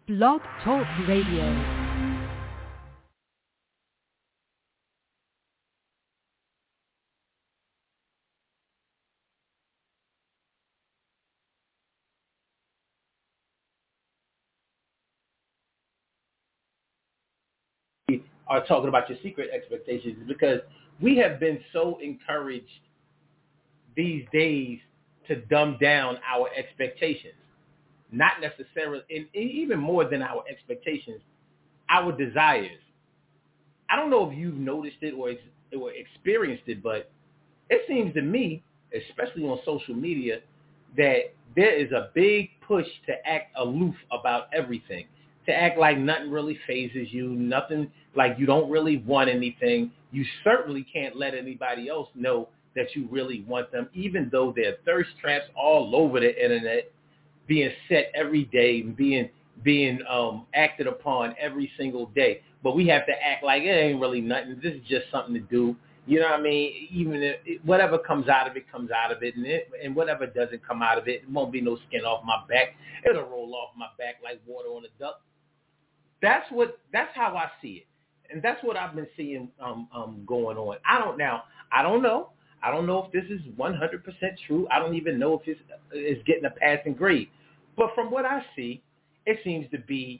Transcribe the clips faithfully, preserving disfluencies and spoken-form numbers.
Blog Talk Radio. Are talking about your secret expectations, because we have been so encouraged these days to dumb down our expectations. Not necessarily, and even more than our expectations, our desires. I don't know if you've noticed it or, or experienced it, but it seems to me, especially on social media, that there is a big push to act aloof about everything, to act like nothing really phases you, nothing, like you don't really want anything. You certainly can't let anybody else know that you really want them, even though there are thirst traps all over the internet being set every day and being being um, acted upon every single day. But we have to act like it ain't really nothing. This is just something to do. You know what I mean? Even if it, whatever comes out of it comes out of it, and it, and whatever doesn't come out of it, it won't be no skin off my back. It'll roll off my back like water on a duck. That's what. That's how I see it, and that's what I've been seeing um, um, going on. I don't now. I don't know. I don't know if this is one hundred percent true. I don't even know if it's, it's getting a passing grade. But from what I see, it seems to be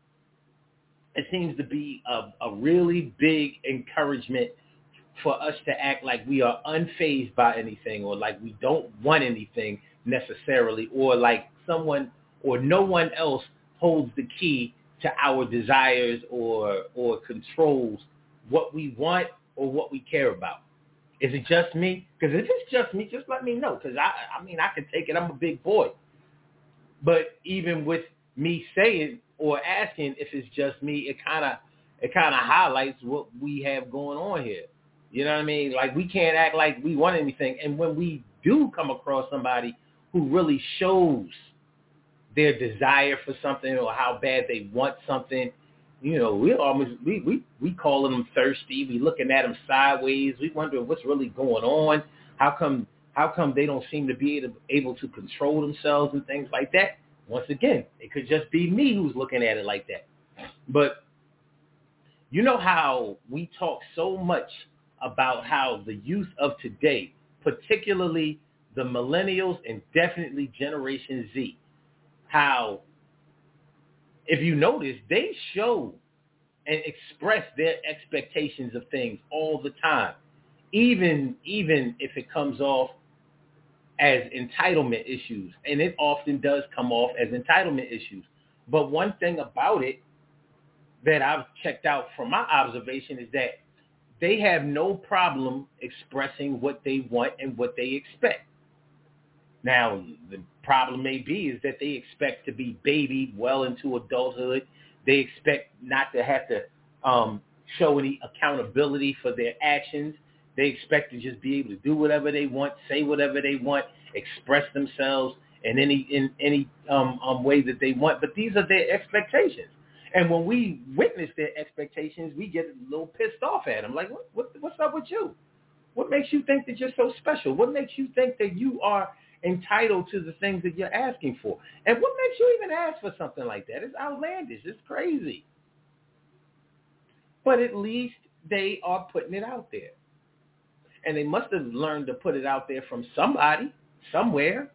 it seems to be a, a really big encouragement for us to act like we are unfazed by anything, or like we don't want anything necessarily, or like someone or no one else holds the key to our desires or or controls what we want or what we care about. Is it just me? Because if it's just me, just let me know. Because I, I mean, I can take it. I'm a big boy. But even with me saying or asking if it's just me, it kind of it kind of highlights what we have going on here. You know what I mean? Like, we can't act like we want anything. And when we do come across somebody who really shows their desire for something or how bad they want something, you know, we almost we we we calling them thirsty. We looking at them sideways. We wondering what's really going on. How come how come they don't seem to be able, able to control themselves and things like that? Once again, it could just be me who's looking at it like that. But you know how we talk so much about how the youth of today, particularly the millennials and definitely Generation Z, how, if you notice, they show and express their expectations of things all the time, even even if it comes off as entitlement issues, and it often does come off as entitlement issues. But one thing about it that I've checked out from my observation is that they have no problem expressing what they want and what they expect. Now, the problem may be is that they expect to be babied well into adulthood. They expect not to have to um, show any accountability for their actions. They expect to just be able to do whatever they want, say whatever they want, express themselves in any in any um, um, way that they want. But these are their expectations. And when we witness their expectations, we get a little pissed off at them. Like, what, what, what's up with you? What makes you think that you're so special? What makes you think that you are entitled to the things that you're asking for? And what makes you even ask for something like that? It's outlandish. It's crazy. But at least they are putting it out there. And they must have learned to put it out there from somebody, somewhere.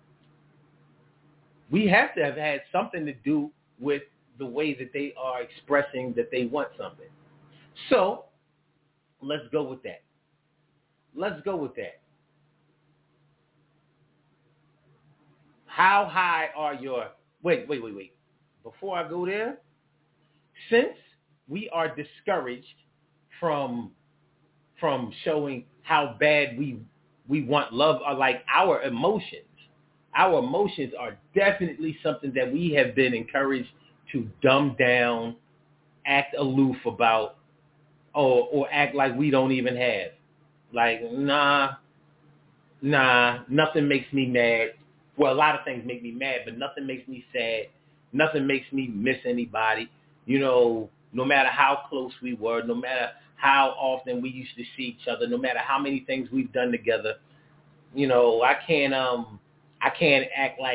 We have to have had something to do with the way that they are expressing that they want something. So let's go with that. Let's go with that. How high are your, wait, wait, wait, wait. Before I go there, since we are discouraged from from showing how bad we we want love, or like our emotions, our emotions are definitely something that we have been encouraged to dumb down, act aloof about, or or act like we don't even have. Like, nah, nah, nothing makes me mad. Well, a lot of things make me mad, but nothing makes me sad. Nothing makes me miss anybody. You know, no matter how close we were, no matter how often we used to see each other, no matter how many things we've done together, you know, I can't um I can't act like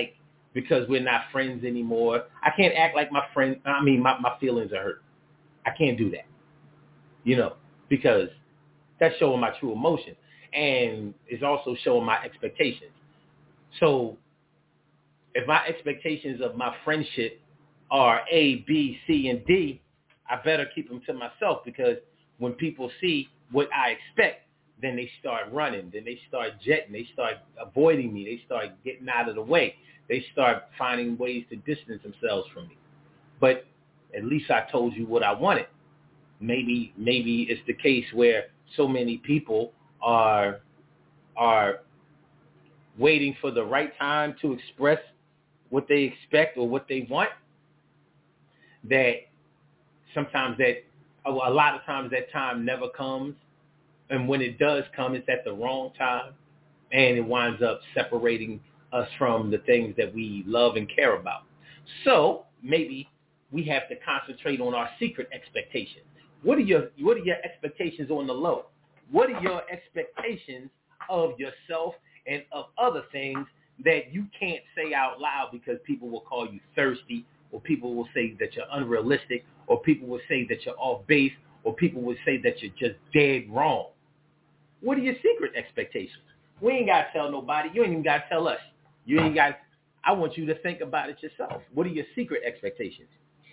because we're not friends anymore. I can't act like my friend, I mean, my, my feelings are hurt. I can't do that, you know, because that's showing my true emotion. And it's also showing my expectations. So if my expectations of my friendship are A, B, C, and D, I better keep them to myself, because when people see what I expect, then they start running, then they start jetting, they start avoiding me, they start getting out of the way, they start finding ways to distance themselves from me. But at least I told you what I wanted. Maybe maybe it's the case where so many people are are waiting for the right time to express what they expect or what they want, that sometimes that a lot of times that time never comes, and when it does come, it's at the wrong time, and it winds up separating us from the things that we love and care about. So maybe we have to concentrate on our secret expectations. What are your what are your expectations on the low? What are your expectations of yourself and of other things that you can't say out loud because people will call you thirsty, or people will say that you're unrealistic, or people will say that you're off base, or people will say that you're just dead wrong? What are your secret expectations? We ain't got to tell nobody. You ain't even got to tell us. You ain't got. I want you to think about it yourself. What are your secret expectations?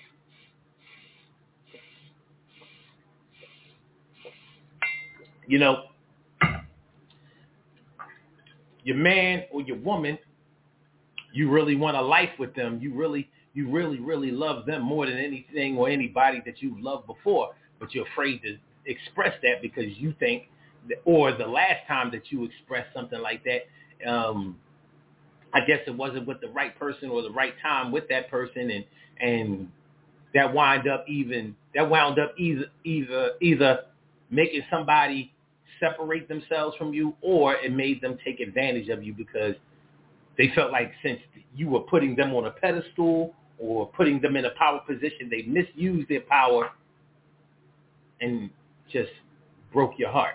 You know, your man or your woman, you really want a life with them. You really, you really, really love them more than anything or anybody that you loved before, but you're afraid to express that because you think, that, or the last time that you expressed something like that, um, I guess it wasn't with the right person or the right time with that person, and and that wound up even that wound up either either either making somebody separate themselves from you, or it made them take advantage of you because they felt like since you were putting them on a pedestal or putting them in a power position, they misused their power and just broke your heart.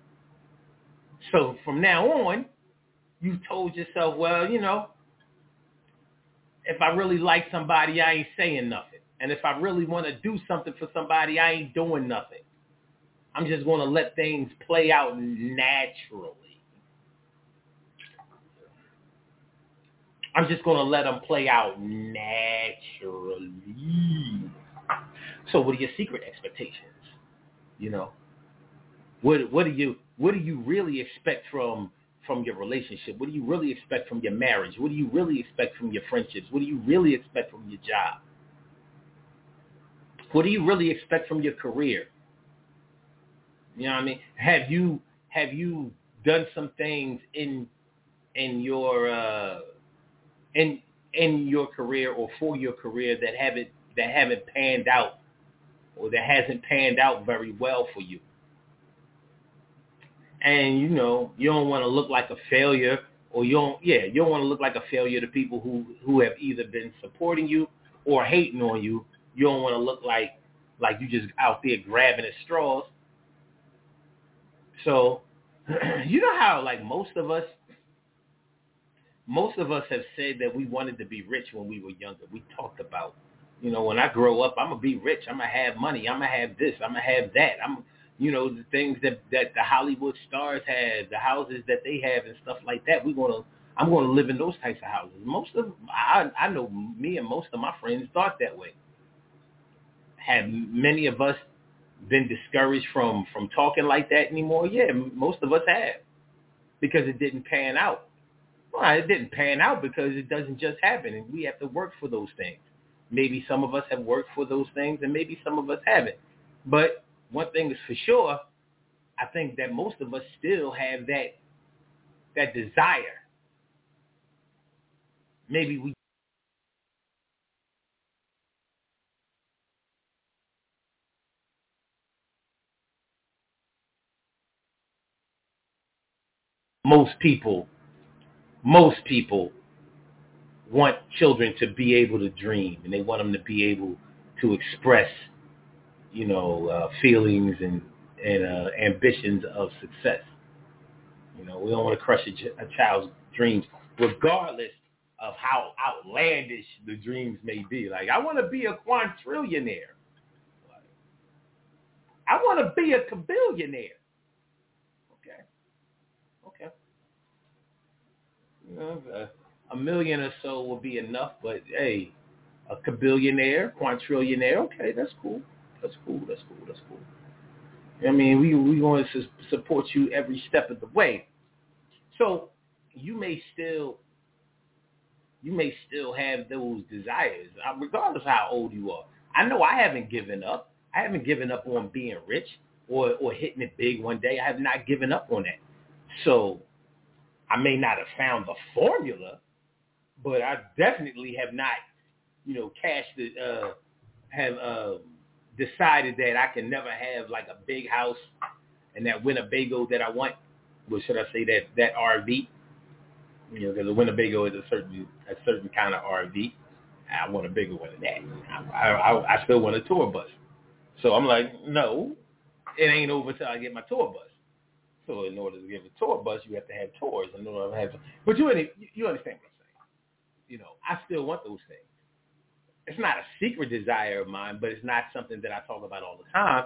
So from now on, you told yourself, well, you know, if I really like somebody, I ain't saying nothing. And if I really want to do something for somebody, I ain't doing nothing. I'm just going to let things play out naturally. I'm just going to let them play out naturally. So what are your secret expectations? You know, what what do you what do you really expect from from your relationship? What do you really expect from your marriage? What do you really expect from your friendships? What do you really expect from your job? What do you really expect from your career? You know what I mean? Have you have you done some things in in your uh, in in your career or for your career that haven't that haven't panned out, or that hasn't panned out very well for you? And you know, you don't want to look like a failure, or you don't yeah, you don't want to look like a failure to people who, who have either been supporting you or hating on you. You don't want to look like like you just out there grabbing at straws. So, you know how like most of us, most of us have said that we wanted to be rich when we were younger. We talked about, you know, when I grow up, I'm gonna be rich. I'm gonna have money. I'm gonna have this. I'm gonna have that. I'm, you know, the things that, that the Hollywood stars have, the houses that they have, and stuff like that. We gonna, I'm gonna live in those types of houses. Most of, I, I know me and most of my friends thought that way. Have many of us been discouraged from from talking like that anymore? Yeah, most of us have, because it didn't pan out. Well, it didn't pan out because it doesn't just happen, and we have to work for those things. Maybe some of us have worked for those things, and maybe some of us haven't. But one thing is for sure, I think that most of us still have that that desire. Maybe we most people most people want children to be able to dream, and they want them to be able to express, you know, uh, feelings and and uh, ambitions of success. You know, we don't want to crush a, a child's dreams, regardless of how outlandish the dreams may be. Like, I want to be a quadrillionaire. I want to be a kabillionaire. Okay. Okay. You know, a, a million or so will be enough, but hey, a kabillionaire, quadrillionaire, okay, that's cool. That's cool. That's cool. That's cool. I mean, we we want to support you every step of the way. So you may still you may still have those desires, regardless of how old you are. I know I haven't given up. I haven't given up on being rich or, or hitting it big one day. I have not given up on that. So I may not have found the formula, but I definitely have not, you know, cashed it, uh, have uh, decided that I can never have like a big house and that Winnebago that I want. Well, should I say that that R V? You know, because a Winnebago is a certain a certain kind of R V. I want a bigger one than that. I, I, I still want a tour bus. So I'm like, no, it ain't over until I get my tour bus. So in order to get a tour bus, you have to have tours. In order to have, but you you understand what I'm saying? You know, I still want those things. It's not a secret desire of mine, but it's not something that I talk about all the time.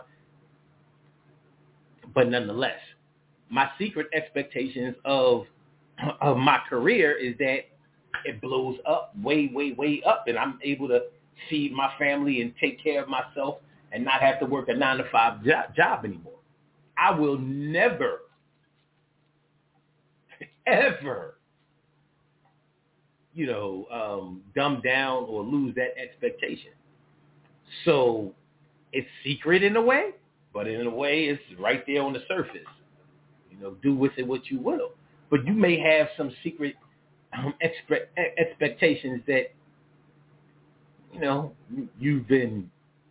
But nonetheless, my secret expectations of of my career is that it blows up way, way, way up, and I'm able to feed my family and take care of myself and not have to work a nine to five job, job anymore. I will never, ever, you know, um, dumb down or lose that expectation. So it's secret in a way, but in a way it's right there on the surface. You know, do with it what you will. But you may have some secret um, expe- expectations that, you know, you've been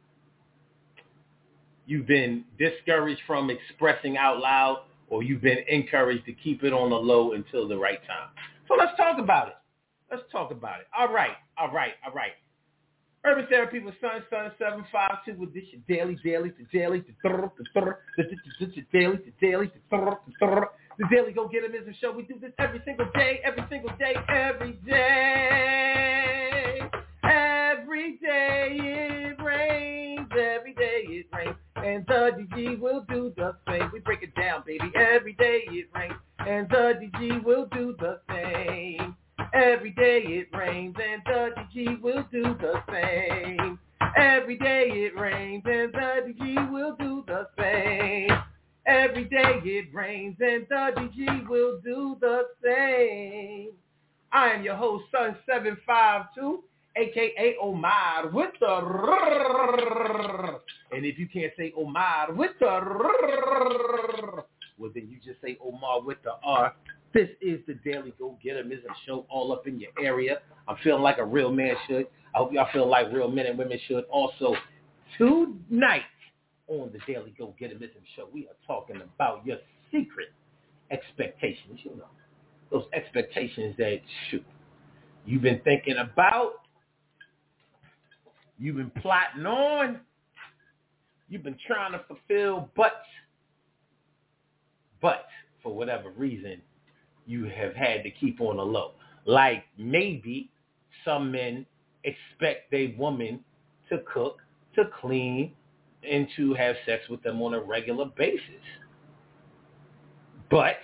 you've been discouraged from expressing out loud, or you've been encouraged to keep it on the low until the right time. So let's talk about it. Let's talk about it. All right, all right, all right. Urban Therapy with Sun, Sun seven five two with this your daily, daily, the daily, the daily, the daily, the daily, the daily Go Get 'Em is a show. We do this every single day, every single day, every day. Every day it rains, every day it rains, and the D G will do the same. We break it down, baby. Every day it rains, and the D G will do the same. Every day it rains, and the D G will do the same. Every day it rains, and the D G will do the same. Every day it rains, and the D G will do the same. I am your host, Sun seven five two. A K A Omar with the rrrr. And if you can't say Omar with the rrrr, well, then you just say Omar with the R. This is the Daily Go Get 'Em Ism show all up in your area. I'm feeling like a real man should. I hope y'all feel like real men and women should. Also, tonight on the Daily Go Get 'Em Ism show, we are talking about your secret expectations. You know, those expectations that, shoot, you've been thinking about, you've been plotting on, you've been trying to fulfill, but, but for whatever reason, you have had to keep on the low. Like maybe some men expect their woman to cook, to clean, and to have sex with them on a regular basis. But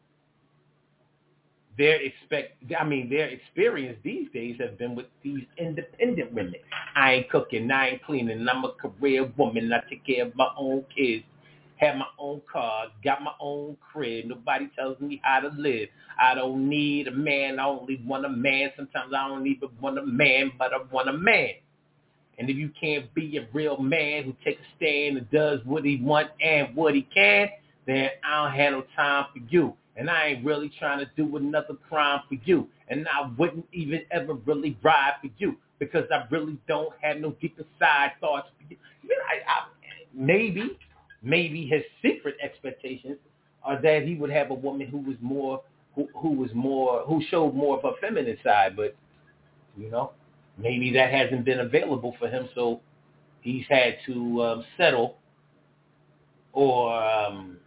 their expect, I mean, their experience these days have been with these independent women. I ain't cooking, I ain't cleaning, I'm a career woman. I take care of my own kids, have my own car, got my own crib. Nobody tells me how to live. I don't need a man, I only want a man. Sometimes I don't even want a man, but I want a man. And if you can't be a real man who takes a stand and does what he wants and what he can, then I don't have no time for you. And I ain't really trying to do another crime for you. And I wouldn't even ever really ride for you because I really don't have no deeper side thoughts for you. I mean, I, I, maybe, maybe his secret expectations are that he would have a woman who was more, who, who was more, who showed more of a feminine side. But, you know, maybe that hasn't been available for him, so he's had to um, settle or um,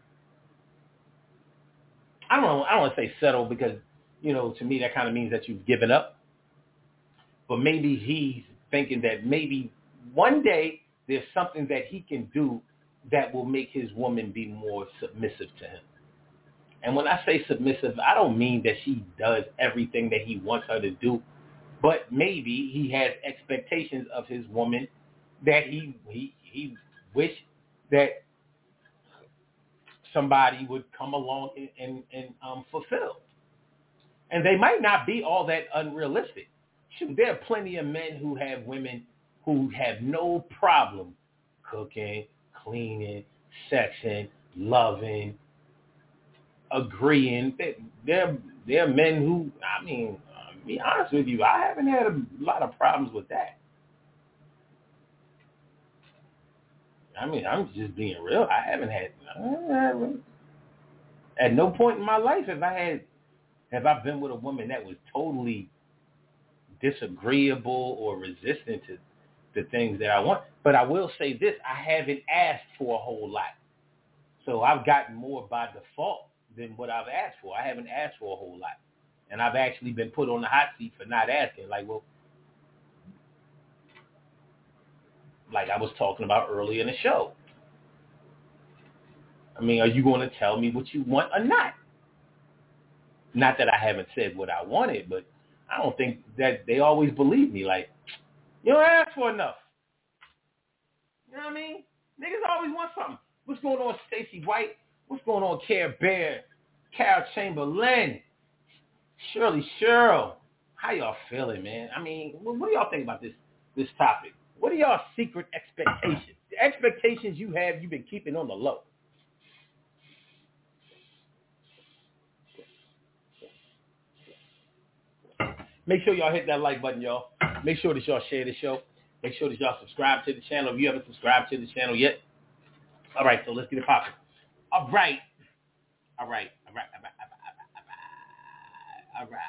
I don't know. I don't want to say settle because, you know, to me that kind of means that you've given up. but maybe he's thinking that maybe one day there's something that he can do that will make his woman be more submissive to him. And when I say submissive, I don't mean that she does everything that he wants her to do, but maybe he has expectations of his woman that he he he wish that somebody would come along and, and, and um, fulfill. And they might not be all that unrealistic. Shoot, there are plenty of men who have women who have no problem cooking, cleaning, sexing, loving, agreeing. There, there are men who, I mean, uh, to be honest with you, I haven't had a lot of problems with that. I mean, I'm just being real. I haven't had, I haven't, at no point in my life have I had, have I been with a woman that was totally disagreeable or resistant to the things that I want. But I will say this, I haven't asked for a whole lot. So I've gotten more by default than what I've asked for. I haven't asked for a whole lot. And I've actually been put on the hot seat for not asking. Like, well, like I was talking about earlier in the show. I mean, are you going to tell me what you want or not? Not that I haven't said what I wanted, but I don't think that they always believe me. Like, you don't ask for enough. You know what I mean? Niggas always want something. What's going on, Stacey White? What's going on, Care Bear? Carol Chamberlain? Shirley Sherrill? How y'all feeling, man? I mean, what do y'all think about this this topic? What are y'all secret expectations? The expectations you have, you've been keeping on the low. Make sure y'all hit that like button, y'all. Make sure that y'all share the show. Make sure that y'all subscribe to the channel if you haven't subscribed to the channel yet. All right, so let's get it popping. All right. All right. All right. All right. All right. All right. All right.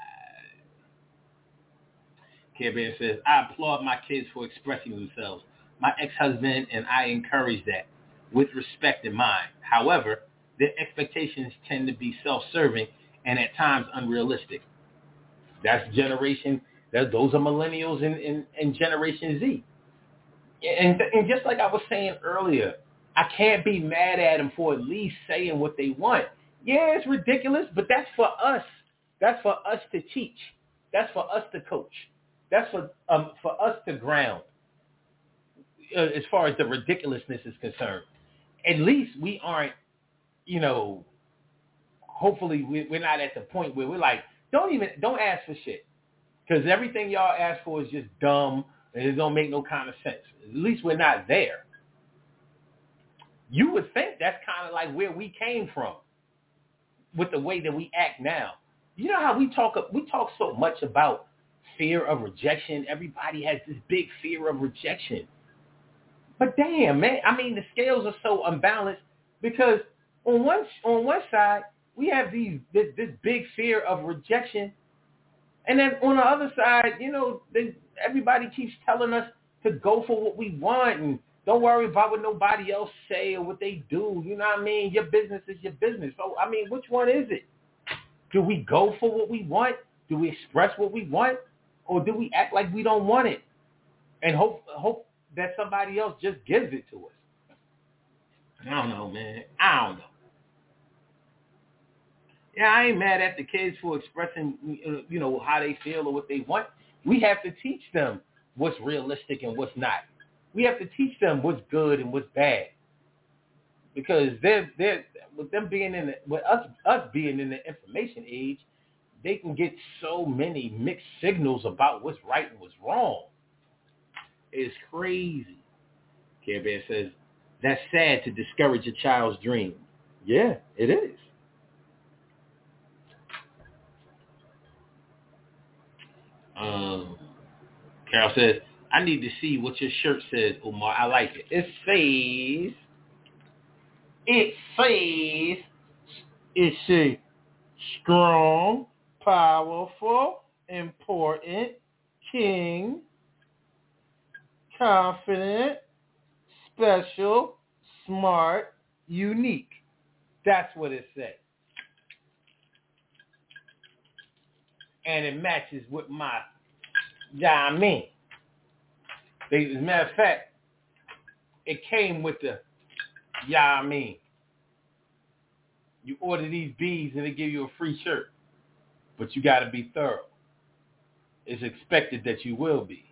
Care Bear says, I applaud my kids for expressing themselves. My ex-husband and I encourage that with respect in mind. However, their expectations tend to be self-serving and at times unrealistic. That's generation, that, those are millennials and, and, and Generation Z. And, and just like I was saying earlier, I can't be mad at them for at least saying what they want. Yeah, it's ridiculous, but that's for us. That's for us to teach. That's for us to coach. That's for um, for us to ground uh, as far as the ridiculousness is concerned. At least we aren't, you know, hopefully we, we're not at the point where we're like, don't even, don't ask for shit. Because everything y'all ask for is just dumb and it don't make no kind of sense. At least we're not there. You would think that's kind of like where we came from with the way that we act now. You know how we talk, we talk so much about fear of rejection. Everybody has this big fear of rejection. But damn, man, I mean, the scales are so unbalanced because on one on one side, we have these this, this big fear of rejection. And then on the other side, you know, they, everybody keeps telling us to go for what we want and don't worry about what nobody else say or what they do. You know what I mean? Your business is your business. So, I mean, which one is it? Do we go for what we want? Do we express what we want? Or do we act like we don't want it and hope hope that somebody else just gives it to us? I don't know, man. I don't know. Yeah, I ain't mad at the kids for expressing, you know, how they feel or what they want. We have to teach them what's realistic and what's not. We have to teach them what's good and what's bad. Because they're they're with them being in the, with us us being in the information age, they can get so many mixed signals about what's right and what's wrong. It's crazy. Care Bear says, that's sad to discourage a child's dream. Yeah, it is. Um, Carol says, I need to see what your shirt says, Umar. I like it. It says, it says, it says, strong, powerful, important, king, confident, special, smart, unique. That's what it says. And it matches with my Yeah, I mean. They, as a matter of fact, it came with the yeah, I mean. You order these beads and they give you a free shirt. But you got to be thorough. It's expected that you will be.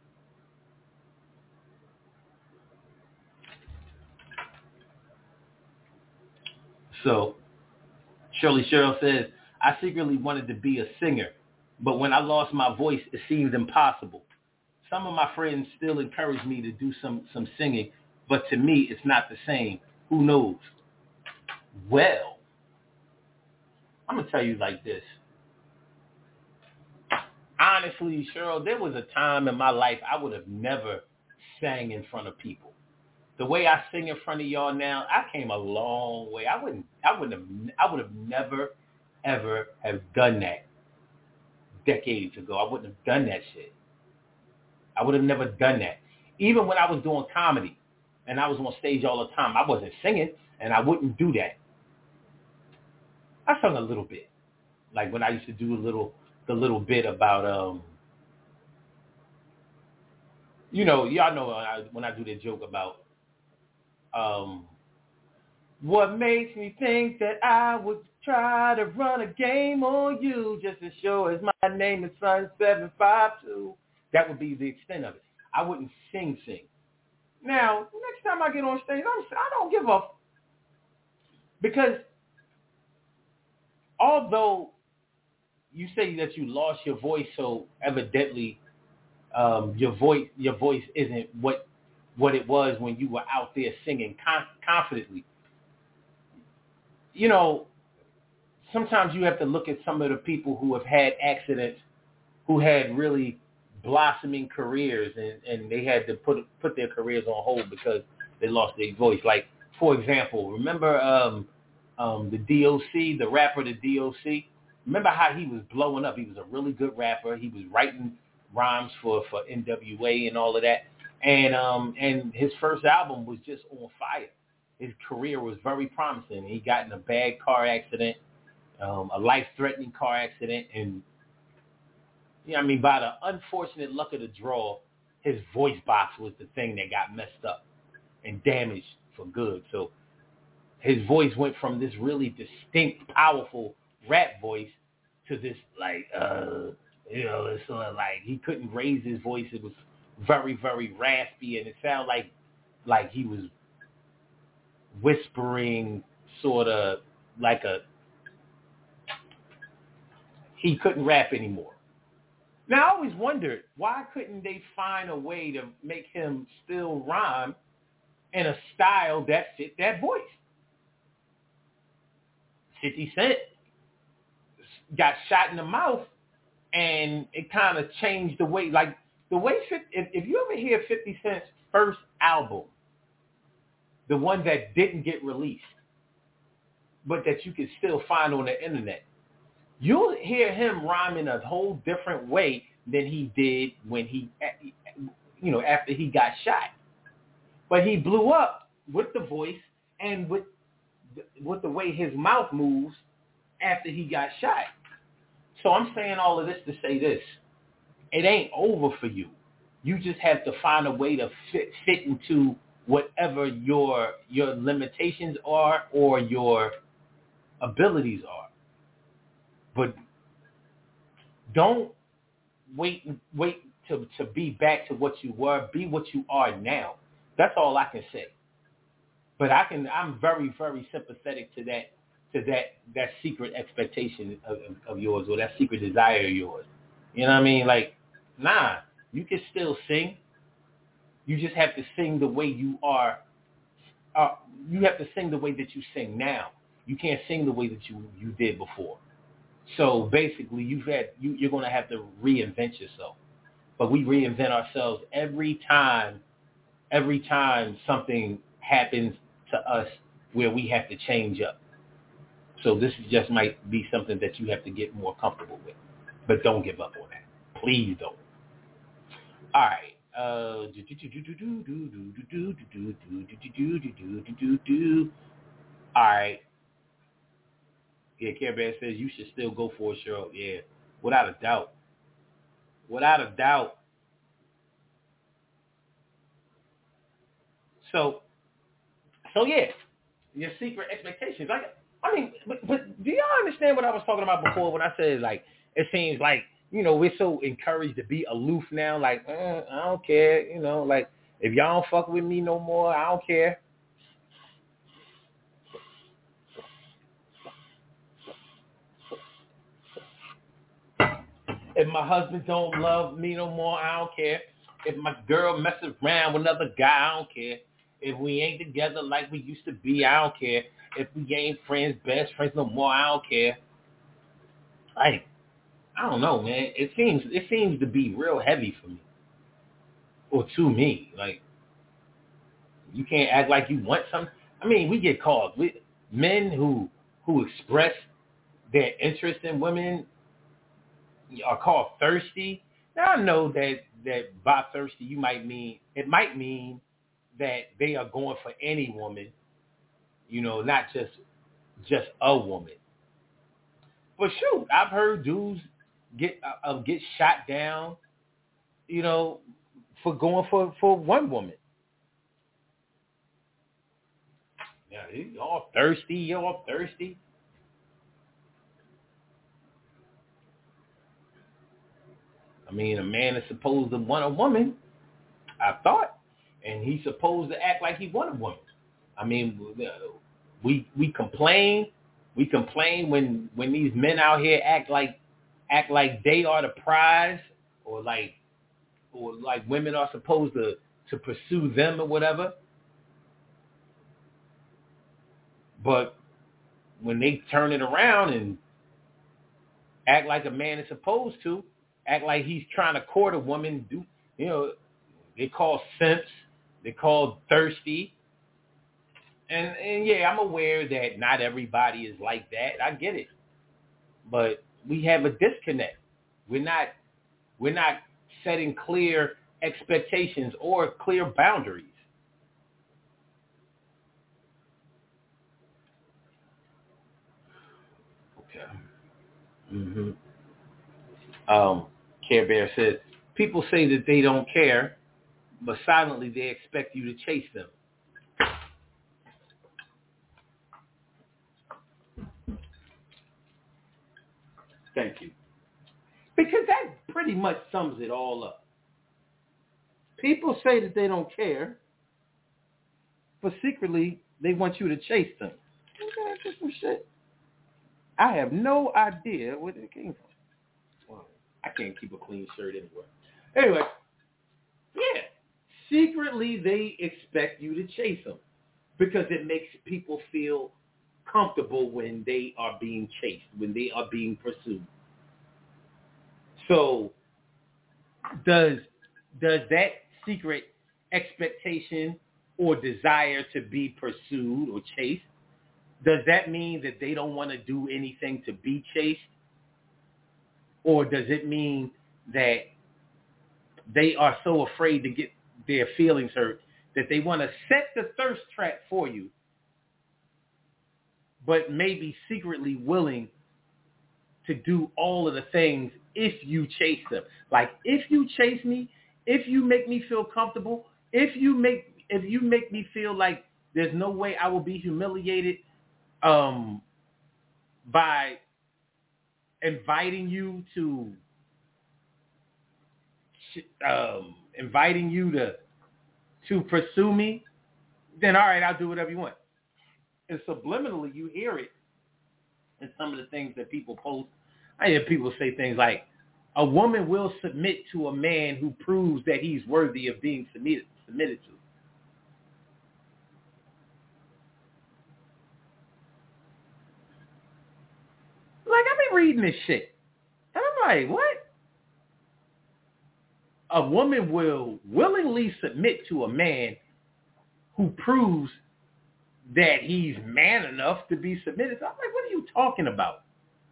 So, Shirley Cheryl says, I secretly wanted to be a singer, but when I lost my voice, it seemed impossible. Some of my friends still encourage me to do some, some singing, but to me, it's not the same. Who knows? Well, I'm going to tell you like this. Honestly, Cheryl, there was a time in my life I would have never sang in front of people. The way I sing in front of y'all now, I came a long way. I wouldn't, I wouldn't have, I would have never, ever have done that decades ago. I wouldn't have done that shit. I would have never done that. Even when I was doing comedy and I was on stage all the time, I wasn't singing and I wouldn't do that. I sung a little bit. Like when I used to do a little, the little bit about, um, you know, y'all know when I, when I do the joke about, um, what makes me think that I would try to run a game on you just as sure as my name is Sun seven five two. That would be the extent of it. I wouldn't sing, sing. Now, next time I get on stage, I'm, I don't give a... Because although you say that you lost your voice, so evidently um, your voice your voice isn't what what it was when you were out there singing con- confidently. You know, sometimes you have to look at some of the people who have had accidents, who had really blossoming careers, and, and they had to put put their careers on hold because they lost their voice. Like, for example, remember um, um, the D O C, the rapper, the D O C? Remember how he was blowing up? He was a really good rapper. He was writing rhymes for, for N W A and all of that. And um, and his first album was just on fire. His career was very promising. He got in a bad car accident, um, a life-threatening car accident, and you know, I mean, by the unfortunate luck of the draw, his voice box was the thing that got messed up and damaged for good. So his voice went from this really distinct, powerful rap voice to this, like, uh, you know, it's sort of like he couldn't raise his voice. It was very, very raspy, and it sounded like, like he was whispering, sort of like a, he couldn't rap anymore. Now, I always wondered, why couldn't they find a way to make him still rhyme in a style that fit that voice? fifty Cent got shot in the mouth, and it kind of changed the way, like, the way, if, if you ever hear fifty Cent's first album, the one that didn't get released, but that you can still find on the internet, you'll hear him rhyming a whole different way than he did when he, you know, after he got shot. But he blew up with the voice and with with the way his mouth moves after he got shot. So I'm saying all of this to say this. It ain't over for you. You just have to find a way to fit, fit into whatever your your limitations are or your abilities are. But don't wait wait to, to be back to what you were. Be what you are now. That's all I can say. But I can I'm very, very sympathetic to that to that that secret expectation of, of, of yours, or that secret desire of yours. You know what I mean? Like, nah, you can still sing. You just have to sing the way you are. Uh, you have to sing the way that you sing now. You can't sing the way that you, you did before. So basically, you've had you, you're going to have to reinvent yourself. But we reinvent ourselves every time. Every time something happens to us where we have to change up. So this just might be something that you have to get more comfortable with. But don't give up on that. Please don't. All right. Uh, all right. Yeah, Care Bear says you should still go for it, Cheryl. Yeah, without a doubt. without a doubt. So, so yeah, your secret expectations. Like, I mean, but, but do y'all understand what I was talking about before when I said, like, it seems like, you know, we're so encouraged to be aloof now. Like, eh, I don't care. You know, like, if y'all don't fuck with me no more, I don't care. If my husband don't love me no more, I don't care. If my girl messes around with another guy, I don't care. If we ain't together like we used to be, I don't care. If we ain't friends, best friends no more, I don't care. Like, I don't know, man. It seems it seems to be real heavy for me, or to me. Like, you can't act like you want something. I mean, we get called. We, men who who express their interest in women are called thirsty. Now I know that that by thirsty you might mean it might mean that they are going for any woman, you know, not just just a woman. But shoot, I've heard dudes get uh, get shot down, you know, for going for, for one woman. Yeah, you all thirsty, you all thirsty. I mean, a man is supposed to want a woman, I thought, and he's supposed to act like he want a woman. I mean, we we complain, we complain when when these men out here act like act like they are the prize, or like or like women are supposed to to pursue them or whatever. But when they turn it around and act like a man is supposed to, act like he's trying to court a woman, do you know? They call simps, they call thirsty, and and yeah, I'm aware that not everybody is like that. I get it, but we have a disconnect. We're not we're not setting clear expectations or clear boundaries. Okay. Mm-hmm. Um, Care Bear says, people say that they don't care, but silently they expect you to chase them. Thank you. Because that pretty much sums it all up. People say that they don't care, but secretly they want you to chase them. Okay, that's some shit. I have no idea where it came from. Well, I can't keep a clean shirt anyway. Anyway, yeah. Secretly they expect you to chase them because it makes people feel comfortable when they are being chased, when they are being pursued. So does does that secret expectation or desire to be pursued or chased, does that mean that they don't want to do anything to be chased? Or does it mean that they are so afraid to get their feelings hurt that they want to set the thirst trap for you, but maybe secretly willing to do all of the things if you chase them? Like, if you chase me, if you make me feel comfortable, if you make if you make me feel like there's no way I will be humiliated um, by inviting you to um, inviting you to to pursue me, then all right, I'll do whatever you want. And subliminally, you hear it in some of the things that people post. I hear people say things like, a woman will submit to a man who proves that he's worthy of being submitted, submitted to. Like, I've been reading this shit. And I'm like, what? A woman will willingly submit to a man who proves that he's man enough to be submitted. I'm like, what are you talking about?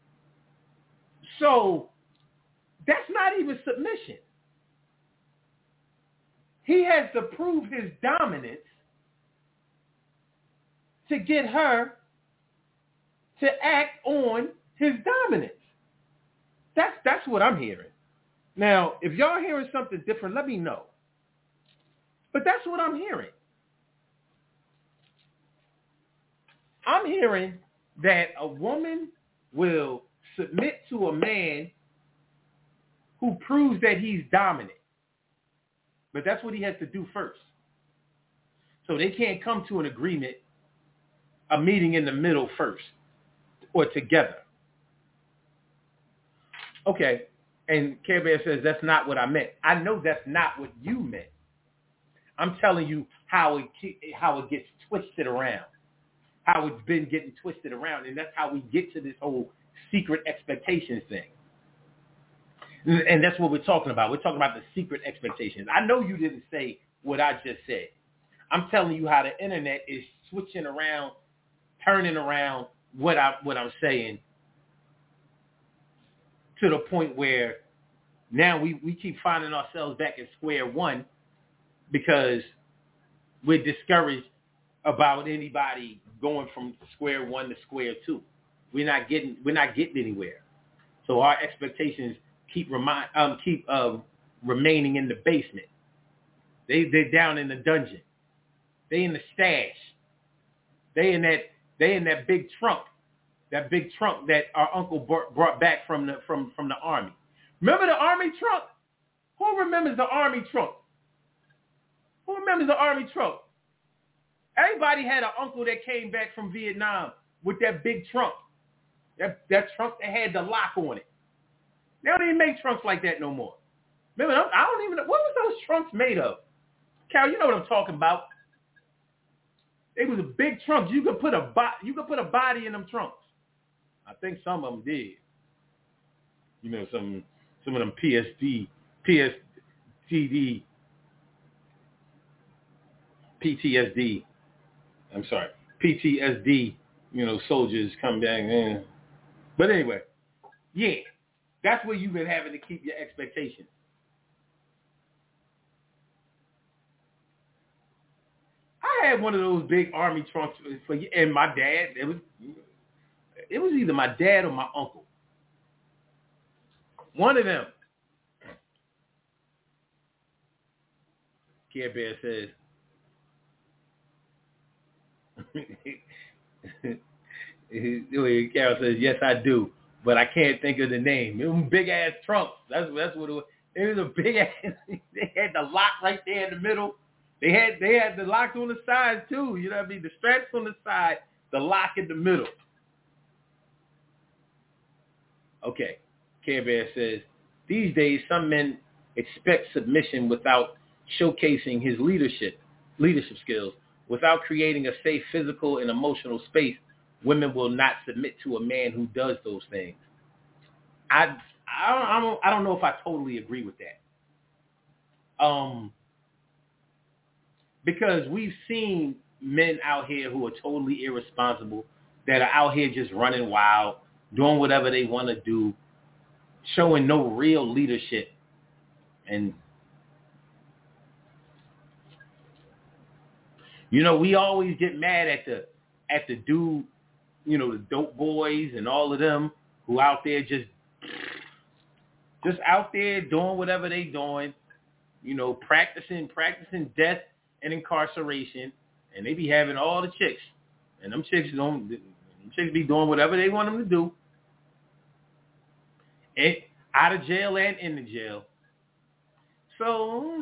So that's not even submission. He has to prove his dominance to get her to act on his dominance. That's that's what I'm hearing. Now, if y'all hearing something different, let me know. But that's what I'm hearing. I'm hearing that a woman will submit to a man who proves that he's dominant. But that's what he has to do first. So they can't come to an agreement, a meeting in the middle first, or together. Okay, and Care Bear says that's not what I meant. I know that's not what you meant. I'm telling you how it how it gets twisted around, how it's been getting twisted around, and that's how we get to this whole secret expectations thing. And that's what we're talking about. We're talking about the secret expectations. I know you didn't say what I just said. I'm telling you how the internet is switching around, turning around what I what I'm saying to the point where now we, we keep finding ourselves back at square one because we're discouraged about anybody going from square one to square two. We're not getting we're not getting anywhere. So our expectations keep remind um keep uh, remaining in the basement. They they're down in the dungeon. They in the stash. They in that they in that big trunk. That big trunk that our uncle brought back from the from, from the army. Remember the army trunk? Who remembers the army trunk? Who remembers the army trunk? Everybody had an uncle that came back from Vietnam with that big trunk. That that trunk that had the lock on it. They don't even make trunks like that no more. Remember, I don't even know. What was those trunks made of? Cal, you know what I'm talking about. They was a big trunk. You could put a bo- you could put a body in them trunks. I think some of them did. You know, some some of them P S D, P S T D, P T S D. I'm sorry, P T S D. You know, soldiers come back in. But anyway, yeah, that's where you've been having to keep your expectations. I had one of those big army trunks for, and my dad. It was. It was either my dad or my uncle. One of them. Care Bear says, Carol says, yes, I do, but I can't think of the name. It was big ass trunks. That's that's what it was. It was a big ass. They had the lock right there in the middle. They had they had the locks on the sides too. You know what I mean? The straps on the side, the lock in the middle. Okay. Care Bear says, these days some men expect submission without showcasing his leadership leadership skills. Without creating a safe physical and emotional space, women will not submit to a man who does those things. I I don't, I don't, I don't know if I totally agree with that. Um, because we've seen men out here who are totally irresponsible, that are out here just running wild, doing whatever they want to do, showing no real leadership. And, you know, we always get mad at the at the dude, you know, the dope boys and all of them who out there just just out there doing whatever they doing, you know, practicing practicing death and incarceration, and they be having all the chicks, and them chicks don't them chicks be doing whatever they want them to do, and out of jail and in the jail. So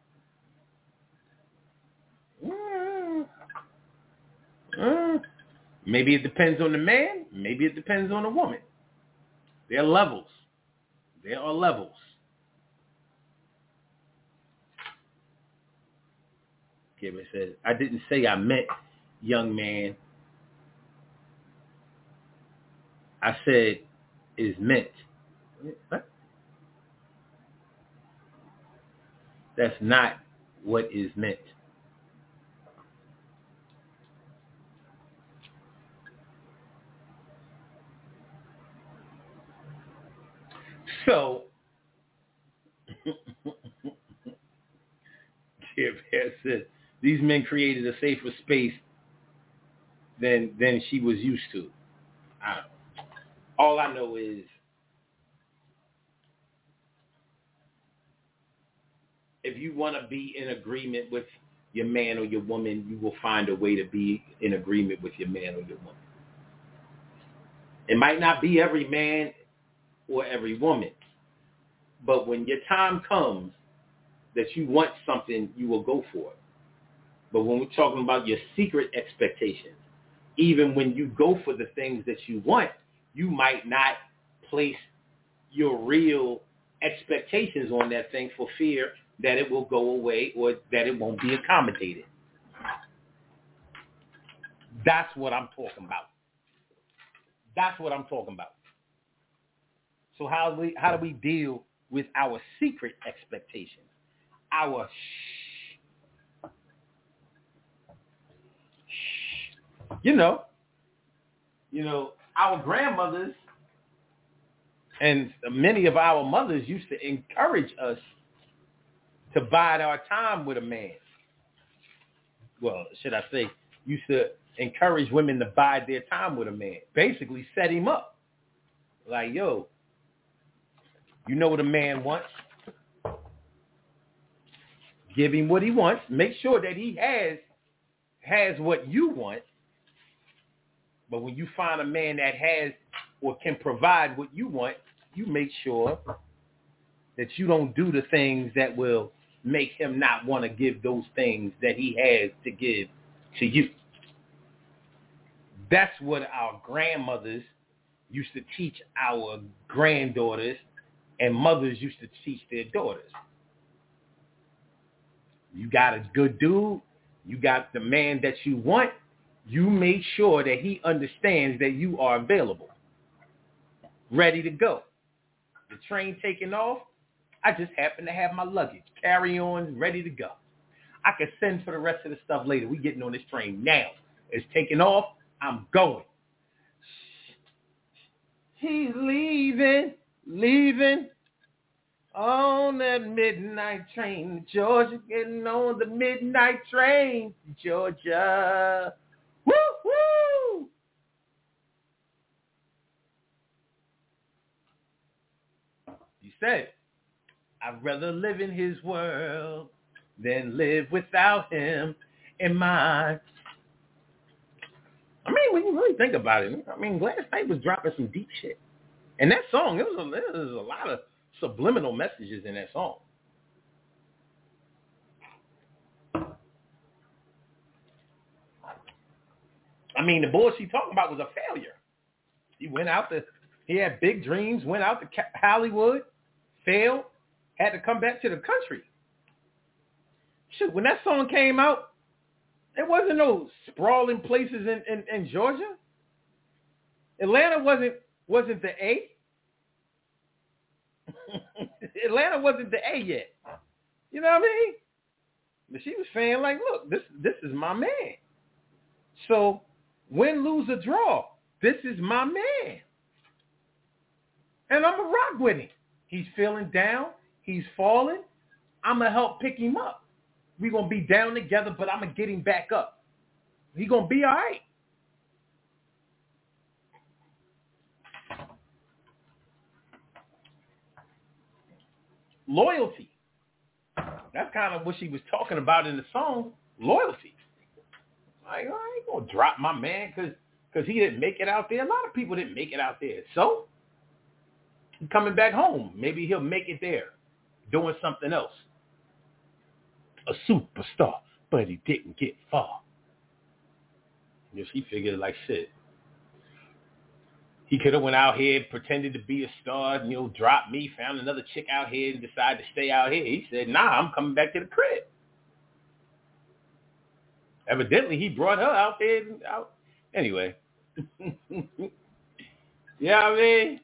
mm, mm, maybe it depends on the man, maybe it depends on the woman. There are levels. There are levels. Kevin says, I didn't say I meant young man. I said is meant. What? That's not what is meant. So, Kevin says, these men created a safer space than than she was used to. I, all I know is if you want to be in agreement with your man or your woman, you will find a way to be in agreement with your man or your woman. It might not be every man or every woman, but when your time comes that you want something, you will go for it. But when we're talking about your secret expectations, even when you go for the things that you want, you might not place your real expectations on that thing for fear that it will go away or that it won't be accommodated. That's what I'm talking about. That's what I'm talking about. So how do we, how do we deal with our secret expectations? Our shh. Shh. You know, you know, our grandmothers and many of our mothers used to encourage us to bide our time with a man. Well, should I say, used to encourage women to bide their time with a man. Basically set him up. Like, yo, you know what a man wants. Give him what he wants. Make sure that he has has what you want. But when you find a man that has or can provide what you want, you make sure that you don't do the things that will make him not want to give those things that he has to give to you. That's what our grandmothers used to teach our granddaughters, and mothers used to teach their daughters. You got a good dude, you got the man that you want, you make sure that he understands that you are available, ready to go. The train taking off, I just happen to have my luggage, carry-on, ready to go. I can send for the rest of the stuff later. We getting on this train now. It's taking off. I'm going. He's leaving, leaving on that midnight train to Georgia, getting on the midnight train to Georgia. Woo, woo! You said, I'd rather live in his world than live without him in mine. I mean, when you really think about it, I mean, Gladys Knight was dropping some deep shit. And that song, there was a, there was a lot of subliminal messages in that song. I mean, the boy she talking about was a failure. He went out to, he had big dreams, went out to Hollywood, failed, had to come back to the country. Shit, when that song came out, there wasn't no sprawling places in, in, in Georgia. Atlanta wasn't wasn't the A. Atlanta wasn't the A yet. You know what I mean? But she was saying, like, look, this this is my man. So win, lose, or draw, this is my man. And I'm going to rock with him. He's feeling down. He's falling. I'm going to help pick him up. We're going to be down together, but I'm going to get him back up. He's going to be all right. Loyalty. That's kind of what she was talking about in the song, loyalty. Like, I ain't going to drop my man because because he didn't make it out there. A lot of people didn't make it out there. So, he's coming back home. Maybe he'll make it there doing something else. A superstar, but he didn't get far. You know, she figured like shit. He could have went out here, pretended to be a star, you know, dropped me, found another chick out here and decided to stay out here. He said, nah, I'm coming back to the crib. Evidently, he brought her out there. And out. Anyway. Yeah, I mean,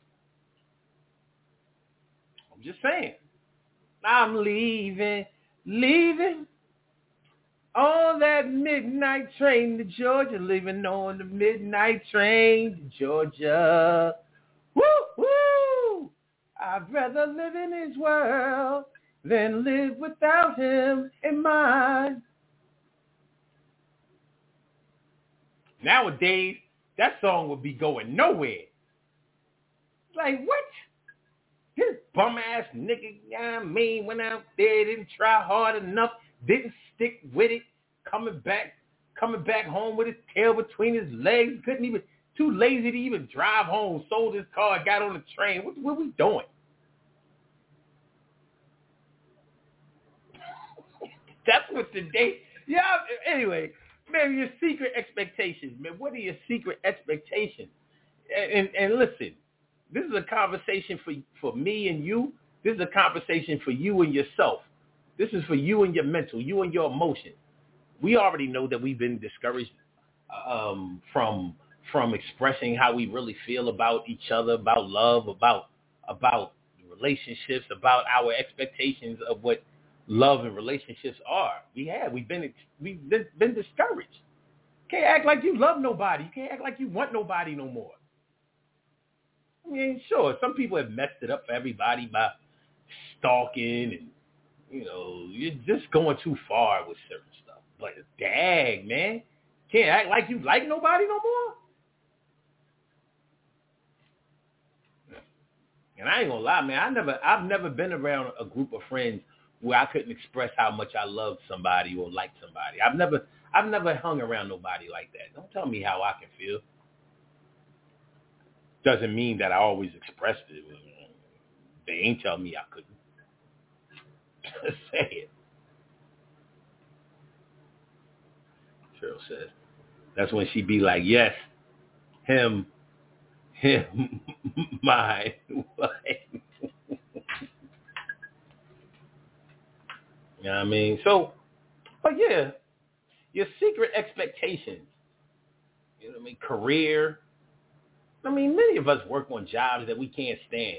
I'm just saying. I'm leaving, leaving on that midnight train to Georgia, leaving on the midnight train to Georgia. Woo, woo! I'd rather live in his world than live without him in mine. Nowadays, that song would be going nowhere. Like, what? His bum-ass nigga, you know what I mean, went out there, didn't try hard enough, didn't stick with it, coming back, coming back home with his tail between his legs, couldn't even, too lazy to even drive home, sold his car, got on the train. What, what we doing? That's what today, yeah, anyway, man, your secret expectations, man, what are your secret expectations? And, and, and listen, this is a conversation for, for me and you. This is a conversation for you and yourself. This is for you and your mental, you and your emotions. We already know that we've been discouraged um, from from expressing how we really feel about each other, about love, about about relationships, about our expectations of what love and relationships are. We have. We've been we've been, been discouraged. You can't act like you love nobody. You can't act like you want nobody no more. I mean, sure, some people have messed it up for everybody by stalking and, you know, you're just going too far with certain stuff. But dang, man, can't act like you like nobody no more. And I ain't gonna lie, man, I never, I've never been around a group of friends where I couldn't express how much I loved somebody or liked somebody. I've never, I've never hung around nobody like that. Don't tell me how I can feel. Doesn't mean that I always expressed it. They ain't tell me I couldn't. Just say it. Cheryl says. That's when she be like, yes, him, him, mine. You know what I mean? So, but yeah, your secret expectations. You know what I mean? Career. I mean, many of us work on jobs that we can't stand.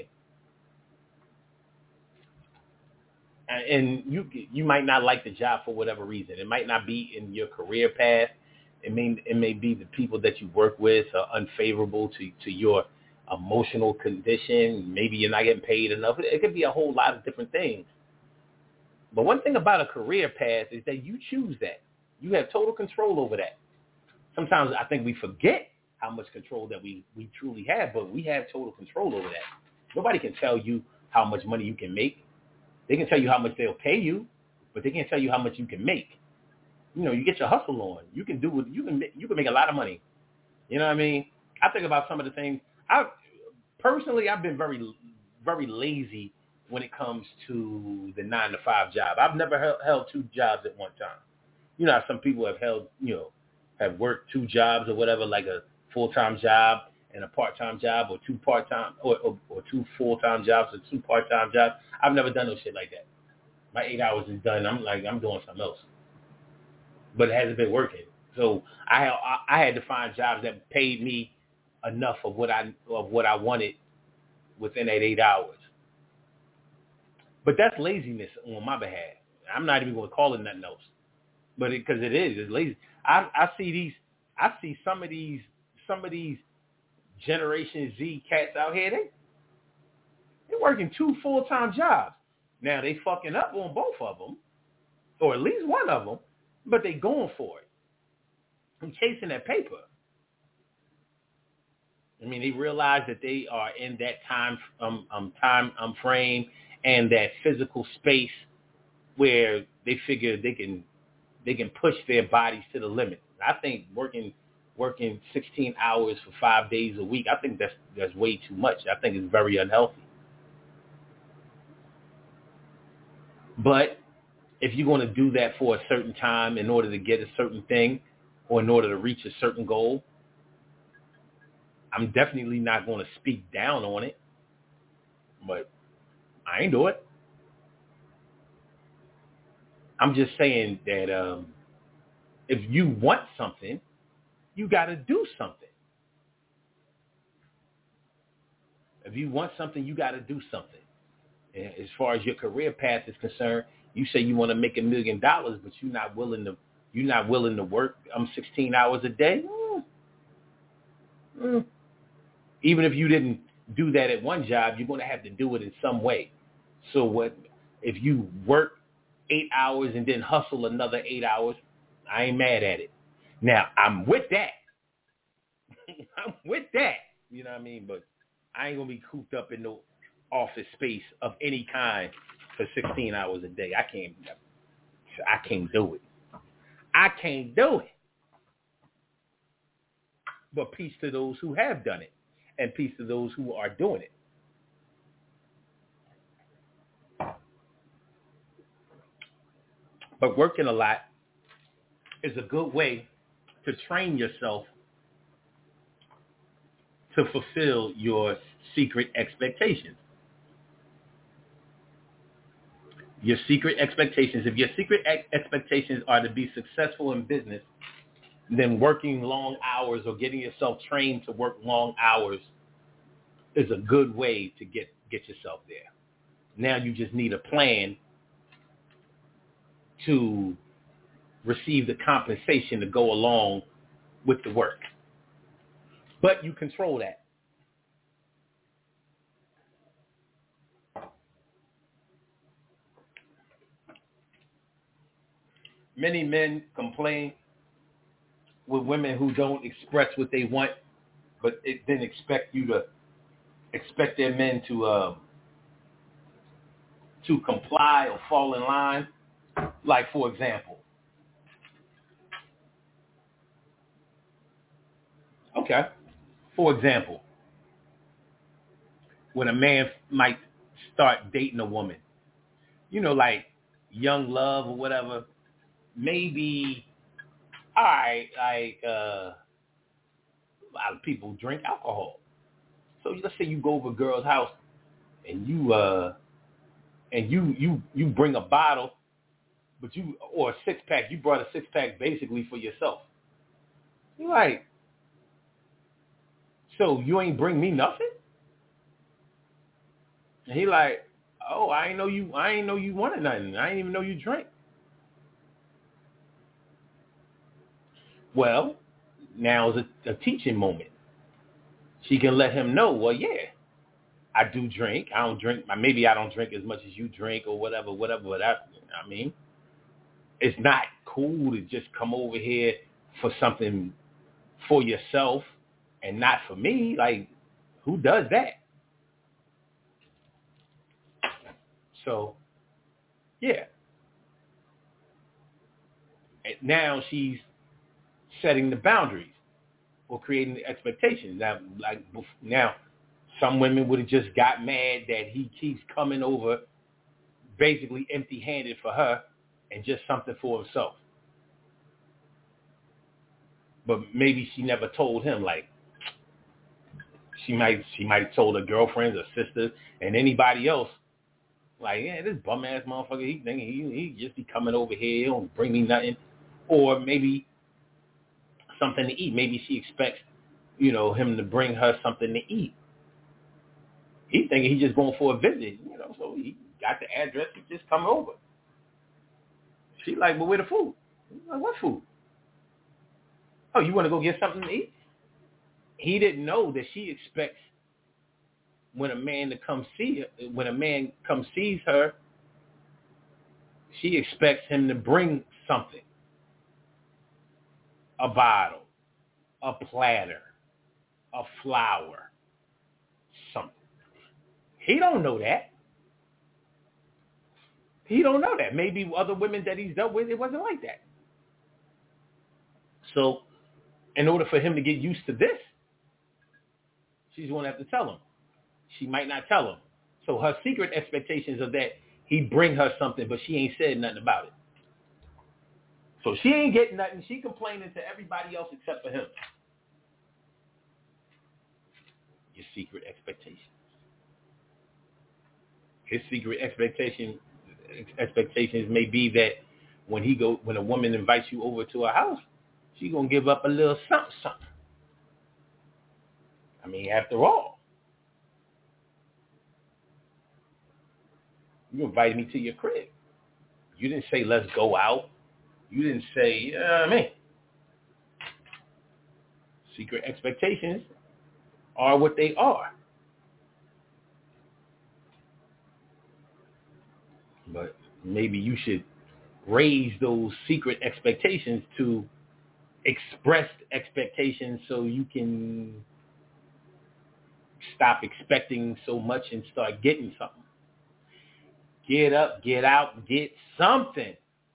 And you you might not like the job for whatever reason. It might not be in your career path. It may it may be the people that you work with are unfavorable to, to your emotional condition. Maybe you're not getting paid enough. It could be a whole lot of different things. But one thing about a career path is that you choose that. You have total control over that. Sometimes I think we forget how much control that we, we truly have, but we have total control over that. Nobody can tell you how much money you can make. They can tell you how much they'll pay you, but they can't tell you how much you can make. You know, you get your hustle on. You can do what you can. You can make a lot of money. You know what I mean? I think about some of the things. I personally, I've been very, very lazy when it comes to the nine to five job. I've never held, held two jobs at one time. You know how some people have held, you know, have worked two jobs or whatever, like a full-time job and a part-time job, or two part-time or, or, or two full-time jobs or two part-time jobs. I've never done no shit like that. My eight hours is done. I'm like, I'm doing something else. But it hasn't been working. So I, I I had to find jobs that paid me enough of what I of what I wanted within that eight hours. But that's laziness on my behalf. I'm not even going to call it nothing else. But because it, it is, it's lazy. I I see these. I see some of these some of these Generation Z cats out here. They they're working two full time jobs. Now they fucking up on both of them, or at least one of them. But they going for it. I'm chasing that paper. I mean, they realize that they are in that time um, um time um frame and that physical space where they figure they can they can push their bodies to the limit. I think working working sixteen hours for five days a week, I think that's that's way too much. I think it's very unhealthy. But if you're going to do that for a certain time in order to get a certain thing or in order to reach a certain goal, I'm definitely not going to speak down on it, but I ain't do it. I'm just saying that um, if you want something, you got to do something. If you want something, you got to do something. And as far as your career path is concerned, you say you want to make a million dollars, but you're not willing to you're not willing to work um sixteen hours a day. Mm. Mm. Even if you didn't do that at one job, you're going to have to do it in some way. So what if you work eight hours and then hustle another eight hours? I ain't mad at it. Now, I'm with that. I'm with that. You know what I mean? But I ain't going to be cooped up in no office space of any kind for sixteen hours a day. I can't. I can't do it. I can't do it. But peace to those who have done it, and peace to those who are doing it. But working a lot is a good way to train yourself to fulfill your secret expectations. Your secret expectations. If your secret ex- expectations are to be successful in business, then working long hours or getting yourself trained to work long hours is a good way to get, get yourself there. Now you just need a plan to receive the compensation to go along with the work. But you control that. Many men complain with women who don't express what they want, but it, then expect you to expect their men to uh, to comply or fall in line. Like, for example, okay, for example, when a man might start dating a woman, you know, like young love or whatever, maybe, all right, like uh, a lot of people drink alcohol. So let's say you go over a girl's house and you uh and you you you bring a bottle, but you or a six pack. You brought a six pack basically for yourself. You're like, so you ain't bring me nothing? And he like, oh, I ain't know you. I ain't know you wanted nothing. I ain't even know you drank. Well, now is a, a teaching moment. She can let him know. Well, yeah, I do drink. I don't drink. Maybe I don't drink as much as you drink or whatever, whatever. But I, I mean, it's not cool to just come over here for something for yourself and not for me. Like, who does that? So, yeah. And now she's setting the boundaries or creating the expectations. Now, like now, some women would have just got mad that he keeps coming over basically empty-handed for her and just something for himself. But maybe she never told him. Like, she might she might have told her girlfriends or sisters and anybody else, like, yeah, this bum ass motherfucker, he thinking he he just be coming over here, he don't bring me nothing. Or maybe something to eat. Maybe she expects, you know, him to bring her something to eat. He thinking he just going for a visit, you know, so he got the address, he just come over. She like, but where the food? He's like, what food? Oh, you want to go get something to eat? He didn't know that she expects when a man to come see her, when a man comes sees her, she expects him to bring something. A bottle, a platter, a flower, something. He don't know that. He don't know that. Maybe other women that he's dealt with, it wasn't like that. So, in order for him to get used to this, she's going to have to tell him. She might not tell him. So her secret expectations are that he bring her something, but she ain't said nothing about it. So she ain't getting nothing. She complaining to everybody else except for him. Your secret expectations. His secret expectation expectations may be that when he go, when a woman invites you over to her house, she gonna give up a little something, something. I mean, after all, you invited me to your crib. You didn't say let's go out. You didn't say, you know what I mean. Secret expectations are what they are. But maybe you should raise those secret expectations to expressed expectations so you can stop expecting so much and start getting something. Get up, get out, get something.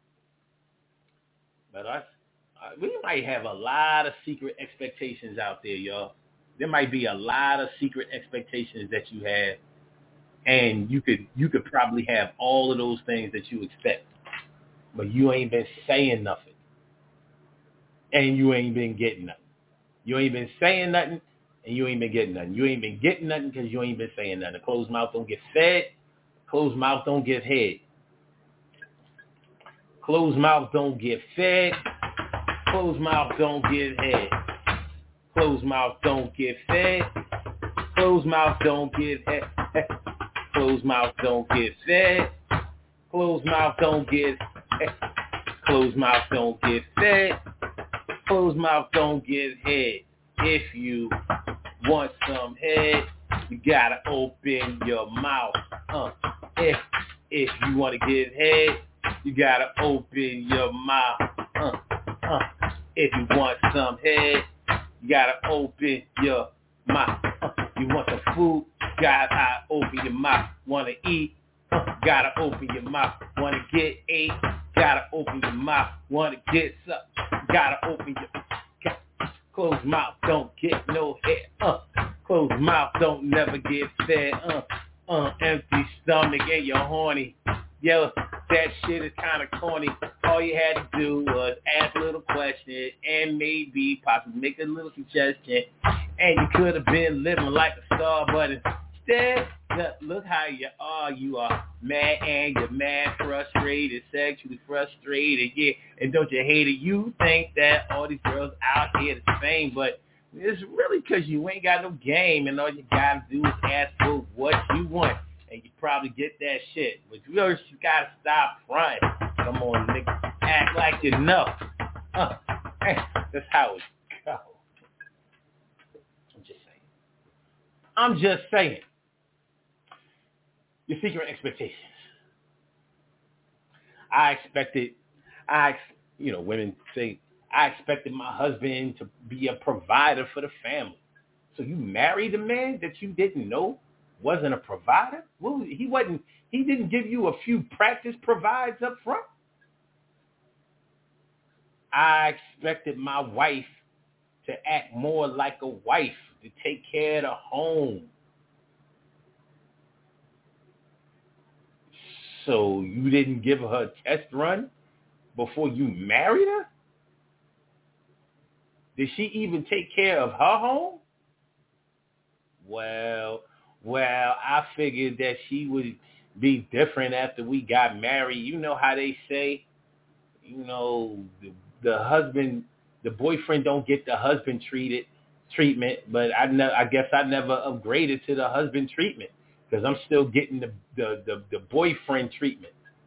But us, uh, we might have a lot of secret expectations out there, y'all. There might be a lot of secret expectations that you have, and you could you could probably have all of those things that you expect, but you ain't been saying nothing, and you ain't been getting nothing. You ain't been saying nothing, and you ain't been getting nothing. You ain't been getting nothing because you ain't been saying nothing. A closed mouth don't get fed. Closed mouth don't get head. Closed mouth don't get fed. Closed mouth don't get head. Closed mouth don't get fed. Closed mouth don't get head. Closed mouth don't get fed. Closed mouth don't get head. Closed mouth don't get fed. Closed mouth don't get head. If you want some head, you gotta open your mouth. Uh, if if you want to get head, you gotta open your mouth. Uh, uh. If you want some head, you gotta open your mouth. Uh, you want some food, gotta open your mouth. Wanna eat, uh, gotta open your mouth. Wanna get ate, gotta open your mouth. Wanna get some, gotta open your mouth. Closed mouth don't get no head. Uh, closed mouth don't never get fed. Uh, uh, empty stomach and you're horny. Yo, that shit is kind of corny. All you had to do was ask a little question and maybe possibly make a little suggestion, and you could have been living like a star. But instead, look how you are. You are mad and you're mad, frustrated, sexually frustrated. Yeah, and don't you hate it? You think that all these girls out here the same, but it's really because you ain't got no game, and all you gotta do is ask for what you want. And you probably get that shit. But you know, you gotta stop fronting. Come on, nigga. Act like you know. Uh, that's how it goes. I'm just saying. I'm just saying. Your secret expectations. I expected, I, you know, women say, I expected my husband to be a provider for the family. So you married a man that you didn't know wasn't a provider? Well, he wasn't. He didn't give you a few practice provides up front. I expected my wife to act more like a wife, to take care of the home. So you didn't give her a test run before you married her? Did she even take care of her home? Well, well, I figured that she would be different after we got married. You know how they say, you know, the, the husband, the boyfriend don't get the husband treated treatment, but I ne- I guess I never upgraded to the husband treatment because I'm still getting the, the, the, the boyfriend treatment.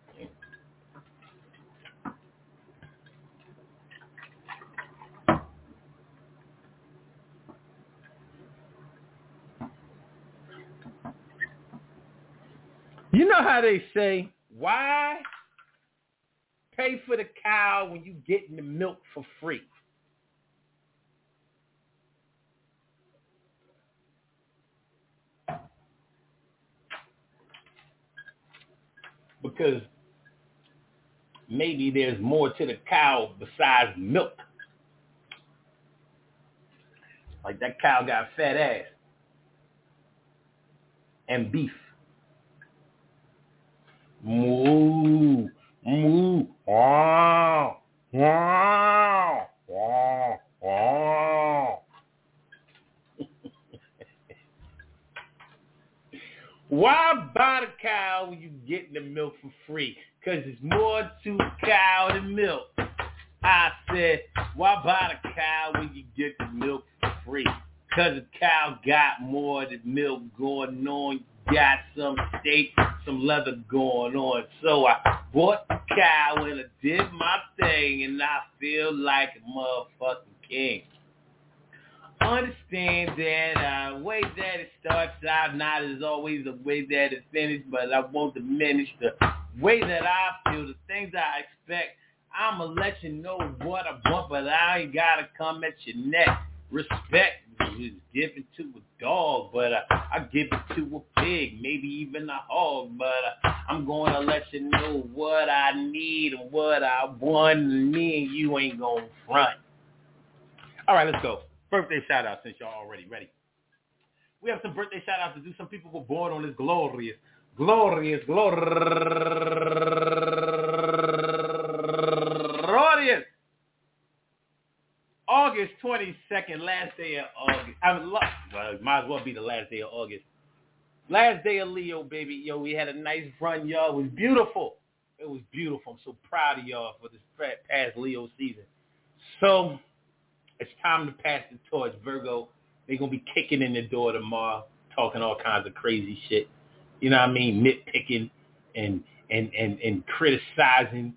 You know how they say, why pay for the cow when you getting the milk for free? Because maybe there's more to the cow besides milk. Like that cow got a fat ass and beef. Moo, moo, wow, wow, wow, wow. Why buy the cow when you getting the milk for free? Because there's more to the cow than milk. I said, why buy the cow when you get the milk for free? Because the cow got more than milk going on. Got some steak, some leather going on. So I bought the cow and I did my thing, and I feel like a motherfucking king. Understand that uh, way that it starts out not as always the way that it's finished, but I won't diminish the way that I feel, the things I expect. I'ma let you know what I want, but I ain't gotta come at your neck. Respect me. just give it to a dog, but uh, I give it to a pig, maybe even a hog. But uh, I'm going to let you know what I need and what I want, and me and you ain't going to front. All right, let's go. Birthday shout-out since y'all already ready. We have some birthday shout-outs to do. Some people were born on this glorious, glorious, glorious August twenty-second, last day of August. I mean, well, it might as well be the last day of August. Last day of Leo, baby. Yo, we had a nice run, y'all. It was beautiful. It was beautiful. I'm so proud of y'all for this past Leo season. So it's time to pass the torch, Virgo. They're going to be kicking in the door tomorrow, talking all kinds of crazy shit. You know what I mean? Nitpicking and and, and, and criticizing.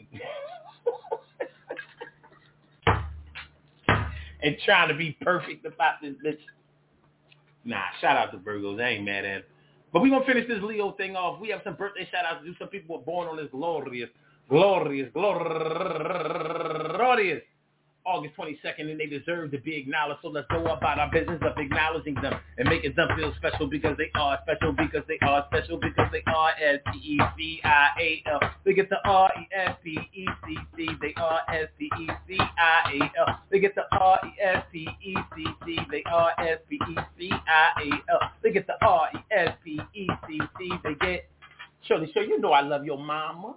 And trying to be perfect about this bitch. Nah, shout out to Virgos. I ain't mad at him. But we're going to finish this Leo thing off. We have some birthday shout outs to do. Some people were born on this glorious, glorious, glorious August twenty-second, and they deserve to be acknowledged. So let's go about our business of acknowledging them and making them feel special because they are special, because they are special, because they are S P E C I A L. They get the R E S P E C C. They are S P E C I A L. They get the R E S P E C C. They are S P E C I A L. They get the R E S P E C C. They get Shirley, sure, you know I love your mama.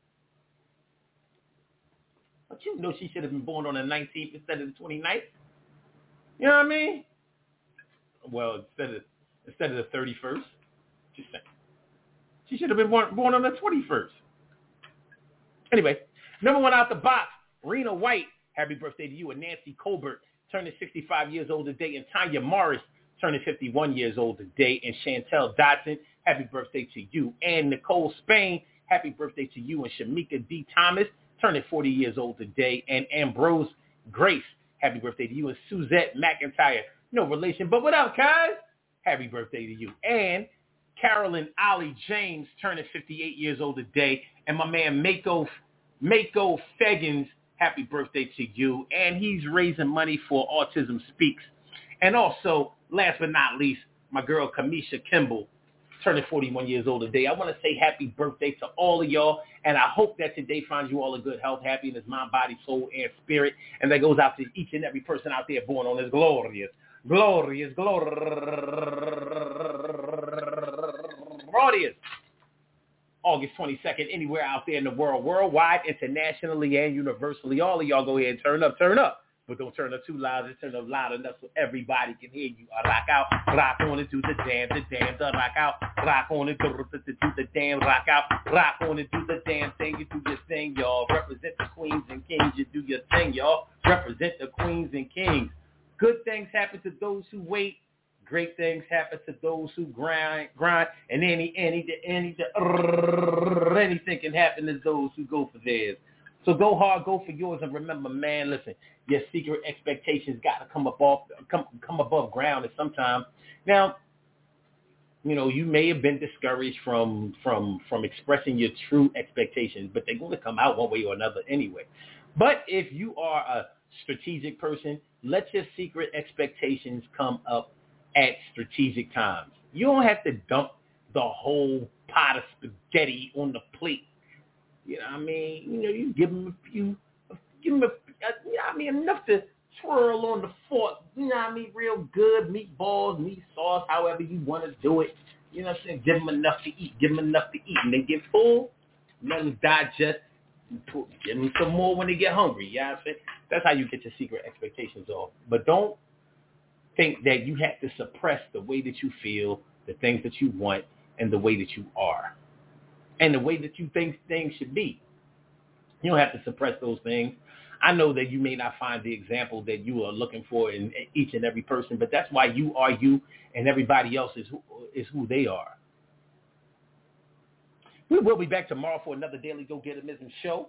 But you know she should have been born on the nineteenth instead of the twenty-ninth. You know what I mean? Well, instead of instead of the thirty-first. Just saying. She should have been born, born on the twenty-first. Anyway, number one out the box, Rena White. Happy birthday to you. And Nancy Colbert turning sixty-five years old today. And Tanya Morris turning fifty-one years old today. And Chantel Dotson, happy birthday to you. And Nicole Spain, happy birthday to you. And Shamika D. Thomas, turning forty years old today. And Ambrose Grace, happy birthday to you. And Suzette McIntyre, no relation, but what up, guys? Happy birthday to you. And Carolyn Ollie James, turning fifty-eight years old today. And my man Mako, Mako Feggins, happy birthday to you. And he's raising money for Autism Speaks. And also, last but not least, my girl Kamisha Kimball, turning forty-one years old today. I want to say happy birthday to all of y'all, and I hope that today finds you all in good health, happiness, mind, body, soul, and spirit, and that goes out to each and every person out there born on this glorious, glorious, glorious August twenty-second, anywhere out there in the world, worldwide, internationally, and universally. All of y'all go ahead and turn up, turn up. But don't turn up too loud. Just turn up loud enough so everybody can hear you. I rock out, rock on it, do the damn, the damn, the rock out, rock on it, do the, do the damn, rock out, rock on it, do the damn thing. You do your thing, y'all. Represent the queens and kings. You do your thing, y'all. Represent the queens and kings. Good things happen to those who wait. Great things happen to those who grind, grind, and any, any, the, any, the, uh, anything can happen to those who go for theirs. So go hard, go for yours, and remember, man, listen, your secret expectations got to come above, come, come above ground at some time. Now, you know, you may have been discouraged from, from, from expressing your true expectations, but they're going to come out one way or another anyway. But if you are a strategic person, let your secret expectations come up at strategic times. You don't have to dump the whole pot of spaghetti on the plate. You know what I mean? You know, you give them a few, give them a, you know what I mean, enough to twirl on the fork. You know what I mean? Real good meatballs, meat sauce, however you want to do it. You know what I'm saying? Give them enough to eat. Give them enough to eat. And they get full, let them digest. Give them some more when they get hungry. You know what I'm saying? That's how you get your secret expectations off. But don't think that you have to suppress the way that you feel, the things that you want, and the way that you are. And the way that you think things should be. You don't have to suppress those things. I know that you may not find the example that you are looking for in each and every person, but that's why you are you and everybody else is who, is who they are. We will be back tomorrow for another Daily Go-Getterism show.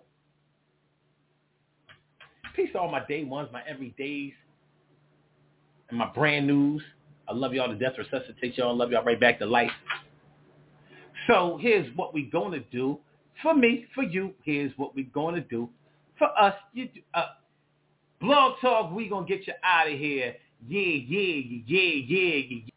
Peace to all my day ones, my everydays, and my brand news. I love y'all to death, resuscitate y'all, love y'all right back to life. So here's what we're going to do. For me, for you, here's what we're going to do. For us, you do, uh, Blog Talk, we're going to get you out of here. Yeah, yeah, yeah, yeah, yeah.